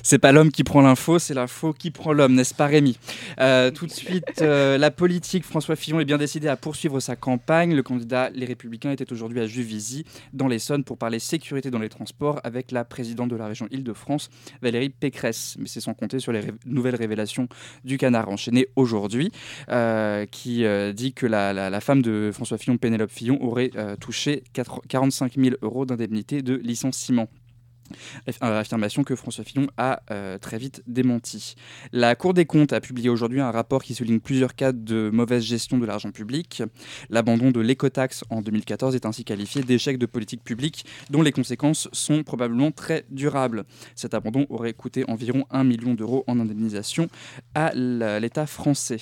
C'est pas l'homme qui prend l'info, c'est l'info qui prend l'homme, n'est-ce pas Rémi ? Tout de suite, la politique, François Fillon est bien décidé à poursuivre sa campagne. Le candidat Les Républicains était aujourd'hui à Juvisy, dans l'Essonne, pour parler sécurité dans les transports avec la présidente de la région Île-de-France, Valérie Pécresse. Mais c'est sans compter sur les nouvelles révélations du Canard enchaîné aujourd'hui, qui dit que la femme de François Fillon, Pénélope Fillon, aurait touché 45 000 € d'indemnité de licenciement. Affirmation que François Fillon a très vite démenti. La Cour des comptes a publié aujourd'hui un rapport qui souligne plusieurs cas de mauvaise gestion de l'argent public. L'abandon de l'écotaxe en 2014 est ainsi qualifié d'échec de politique publique dont les conséquences sont probablement très durables. Cet abandon aurait coûté environ 1 million d'euros en indemnisation à l'État français.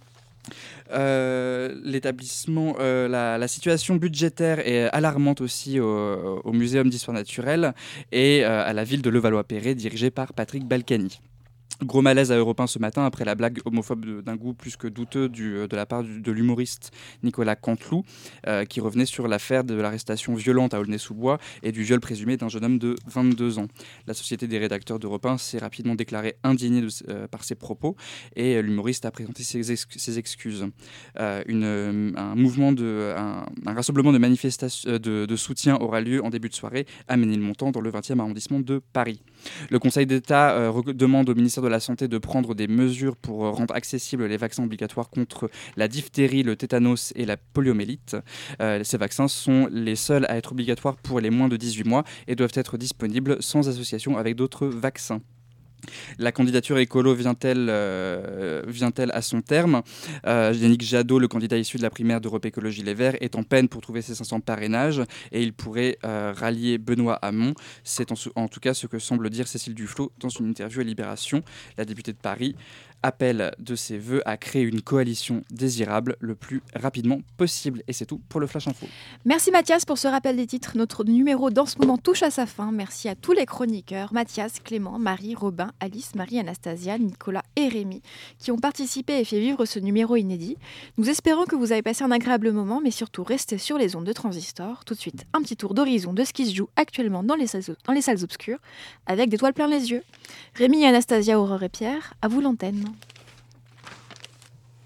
L'établissement, la situation budgétaire est alarmante aussi au Muséum d'histoire naturelle et à la ville de Levallois-Perret, dirigée par Patrick Balkany. Gros malaise à Europe 1 ce matin après la blague homophobe d'un goût plus que douteux de la part de l'humoriste Nicolas Canteloup, qui revenait sur l'affaire de l'arrestation violente à Aulnay-sous-Bois et du viol présumé d'un jeune homme de 22 ans. La Société des rédacteurs d'Europe 1 s'est rapidement déclarée indignée par ces propos et l'humoriste a présenté ses excuses. Un rassemblement de manifestations de soutien aura lieu en début de soirée à Ménilmontant dans le 20e arrondissement de Paris. Le Conseil d'État demande au ministère de la Santé de prendre des mesures pour rendre accessibles les vaccins obligatoires contre la diphtérie, le tétanos et la poliomyélite. Ces vaccins sont les seuls à être obligatoires pour les moins de 18 mois et doivent être disponibles sans association avec d'autres vaccins. La candidature écolo vient-elle à son terme ? Yannick Jadot, le candidat issu de la primaire d'Europe Écologie Les Verts, est en peine pour trouver ses 500 parrainages et il pourrait rallier Benoît Hamon. C'est en tout cas ce que semble dire Cécile Duflot dans une interview à Libération. La députée de Paris appelle de ses voeux à créer une coalition désirable le plus rapidement possible. Et c'est tout pour le Flash Info. Merci Mathias pour ce rappel des titres. Notre numéro dans ce moment touche à sa fin. Merci à tous les chroniqueurs, Mathias, Clément, Marie, Robin, Alice, Marie, Anastasia, Nicolas et Rémi, qui ont participé et fait vivre ce numéro inédit. Nous espérons que vous avez passé un agréable moment, mais surtout restez sur les ondes de Transistor. Tout de suite, un petit tour d'horizon de ce qui se joue actuellement dans les salles obscures, avec des toiles plein les yeux. Rémi, Anastasia, Aurore et Pierre, à vous l'antenne.